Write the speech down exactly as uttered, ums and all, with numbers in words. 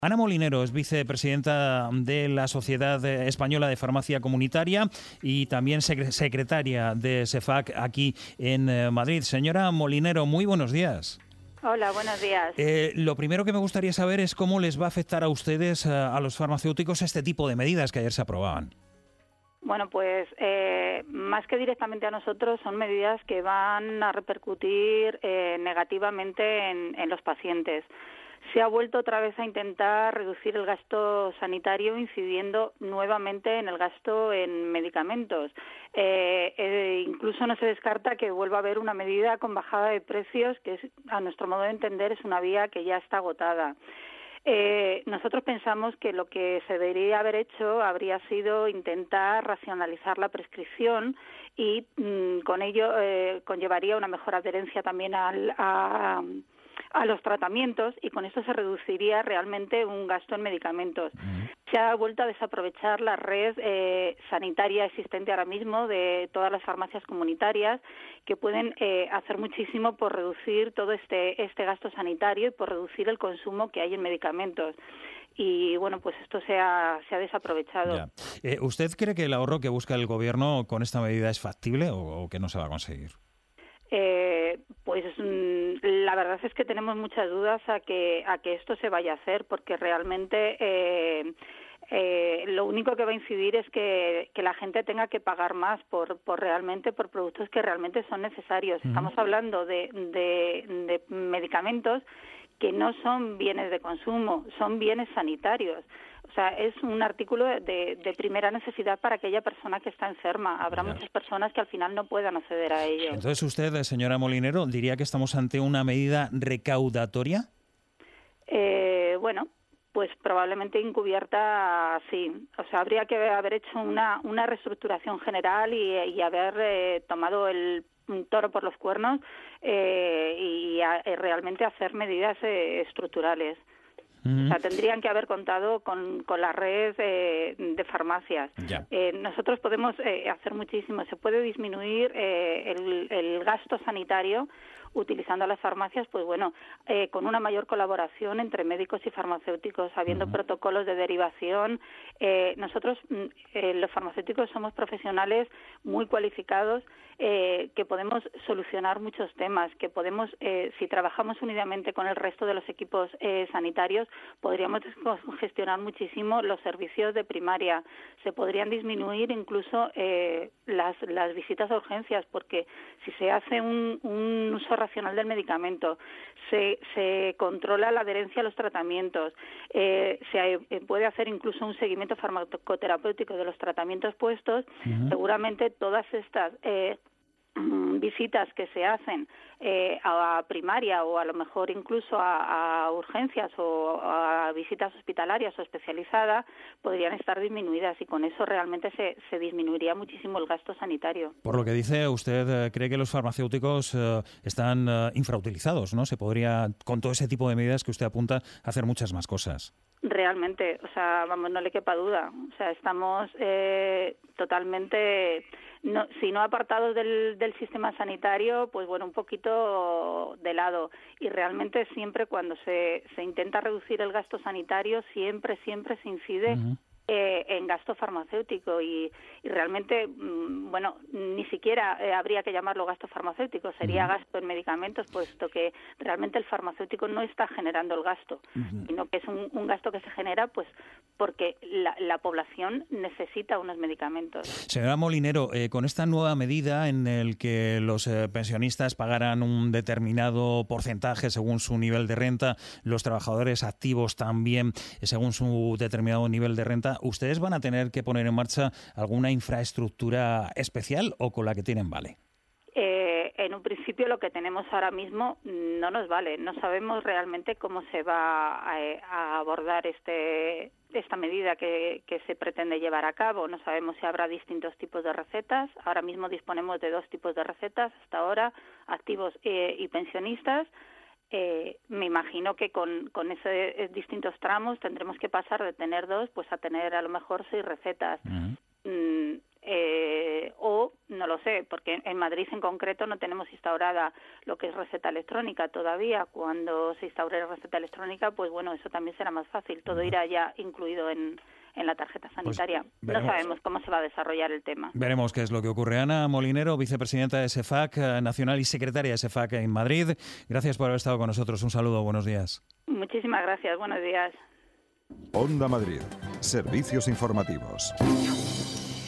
Ana Molinero es vicepresidenta de la Sociedad Española de Farmacia Comunitaria y también secretaria de SEFAC aquí en Madrid. Señora Molinero, muy buenos días. Hola, buenos días. Eh, lo primero que me gustaría saber es cómo les va a afectar a ustedes, a los farmacéuticos, este tipo de medidas que ayer se aprobaban. Bueno, pues eh, más que directamente a nosotros, son medidas que van a repercutir eh, negativamente en, en los pacientes. Se ha vuelto otra vez a intentar reducir el gasto sanitario, incidiendo nuevamente en el gasto en medicamentos. Eh, eh, incluso no se descarta que vuelva a haber una medida con bajada de precios, que es, a nuestro modo de entender, es una vía que ya está agotada. Eh, nosotros pensamos que lo que se debería haber hecho habría sido intentar racionalizar la prescripción y mmm, con ello eh, conllevaría una mejor adherencia también al, a, a los tratamientos, y con esto se reduciría realmente un gasto en medicamentos. Uh-huh. Se ha vuelto a desaprovechar la red eh, sanitaria existente ahora mismo de todas las farmacias comunitarias, que pueden eh, hacer muchísimo por reducir todo este este gasto sanitario y por reducir el consumo que hay en medicamentos. Y bueno, pues esto se ha, se ha desaprovechado. Eh, ¿Usted cree que el ahorro que busca el Gobierno con esta medida es factible o, o que no se va a conseguir? Eh, pues mm, la verdad es que tenemos muchas dudas a que a que esto se vaya a hacer, porque realmente eh, eh, lo único que va a incidir es que, que la gente tenga que pagar más por, por realmente por productos que realmente son necesarios. Uh-huh. Estamos hablando de, de, de medicamentos que no son bienes de consumo, son bienes sanitarios. O sea, es un artículo de, de primera necesidad para aquella persona que está enferma. Habrá ya. muchas personas que al final no puedan acceder a ello. Entonces usted, señora Molinero, ¿diría que estamos ante una medida recaudatoria? Eh, bueno, pues probablemente encubierta, sí. O sea, habría que haber hecho una, una reestructuración general y, y haber eh, tomado el toro por los cuernos eh, y a, eh, realmente hacer medidas eh, estructurales. Uh-huh. O sea, tendrían que haber contado con, con la red eh, de farmacias. Yeah. Eh, nosotros podemos eh, hacer muchísimo. Se puede disminuir eh, el, el gasto sanitario utilizando las farmacias, pues bueno, eh, con una mayor colaboración entre médicos y farmacéuticos, habiendo uh-huh. protocolos de derivación. Eh, nosotros, eh, los farmacéuticos, somos profesionales muy cualificados eh, que podemos solucionar muchos temas, que podemos, eh, si trabajamos unidamente con el resto de los equipos eh, sanitarios, podríamos gestionar muchísimo los servicios de primaria. Se podrían disminuir incluso eh, las, las visitas a urgencias, porque si se hace un, un uso racional del medicamento, se, se controla la adherencia a los tratamientos, eh, se eh, puede hacer incluso un seguimiento farmacoterapéutico de los tratamientos puestos. Uh-huh. Seguramente todas estas eh, visitas que se hacen eh, a primaria o a lo mejor incluso a, a urgencias o a visitas hospitalarias o especializadas podrían estar disminuidas, y con eso realmente se, se disminuiría muchísimo el gasto sanitario. Por lo que dice, usted eh, cree que los farmacéuticos eh, están eh, infrautilizados, ¿no? Se podría, con todo ese tipo de medidas que usted apunta, hacer muchas más cosas. Realmente, o sea, vamos, no le quepa duda. O sea, estamos eh, totalmente, no, si no apartados del, del sistema sanitario, pues bueno, un poquito de lado. Y realmente siempre cuando se, se intenta reducir el gasto sanitario, siempre, siempre se incide uh-huh. eh, en gasto farmacéutico. Y, y realmente, mmm, bueno, ni siquiera eh, habría que llamarlo gasto farmacéutico, sería uh-huh. gasto en medicamentos, puesto que realmente el farmacéutico no está generando el gasto, uh-huh. sino que es un, un gasto que se genera pues porque la, la población necesita unos medicamentos. Señora Molinero, eh, con esta nueva medida en el que los eh, pensionistas pagarán un determinado porcentaje según su nivel de renta, los trabajadores activos también eh, según su determinado nivel de renta, ¿ustedes van a tener que poner en marcha alguna infraestructura especial o con la que tienen vale? Eh, en un principio lo que tenemos ahora mismo no nos vale. No sabemos realmente cómo se va a, a abordar este esta medida que, que se pretende llevar a cabo. No sabemos si habrá distintos tipos de recetas. Ahora mismo disponemos de dos tipos de recetas hasta ahora, activos eh, y pensionistas. Eh, me imagino que con, con esos eh, distintos tramos tendremos que pasar de tener dos pues a tener a lo mejor seis recetas. Uh-huh. Mm, eh, o no lo sé, porque en Madrid en concreto no tenemos instaurada lo que es receta electrónica todavía. Cuando se instaure la receta electrónica, pues bueno, eso también será más fácil. Todo irá ya incluido en, en la tarjeta sanitaria. Pues no sabemos cómo se va a desarrollar el tema. Veremos qué es lo que ocurre. Ana Molinero, vicepresidenta de SEFAC Nacional y secretaria de SEFAC en Madrid. Gracias por haber estado con nosotros. Un saludo, buenos días. Muchísimas gracias, buenos días. Onda Madrid, servicios informativos.